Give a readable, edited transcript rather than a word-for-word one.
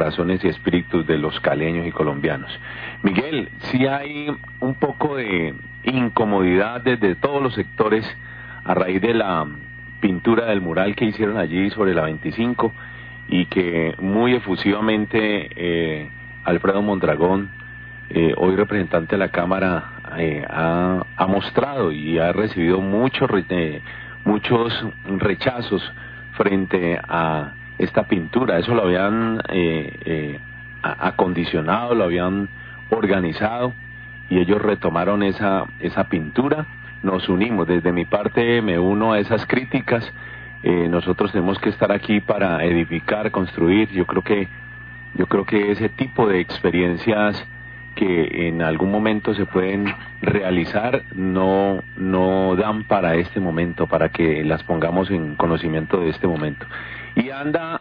corazones y espíritus de los caleños y colombianos. Miguel, sí hay un poco de incomodidad desde todos los sectores a raíz de la pintura del mural que hicieron allí sobre la 25 y que muy efusivamente Alfredo Mondragón, hoy representante de la Cámara, ha mostrado y ha recibido muchos rechazos frente a esta pintura. Eso lo habían acondicionado, lo habían organizado y ellos retomaron esa pintura. Nos unimos, desde mi parte me uno a esas críticas. Nosotros tenemos que estar aquí para edificar, construir. Yo creo que ese tipo de experiencias que en algún momento se pueden realizar no dan para este momento, para que las pongamos en conocimiento de este momento. Y anda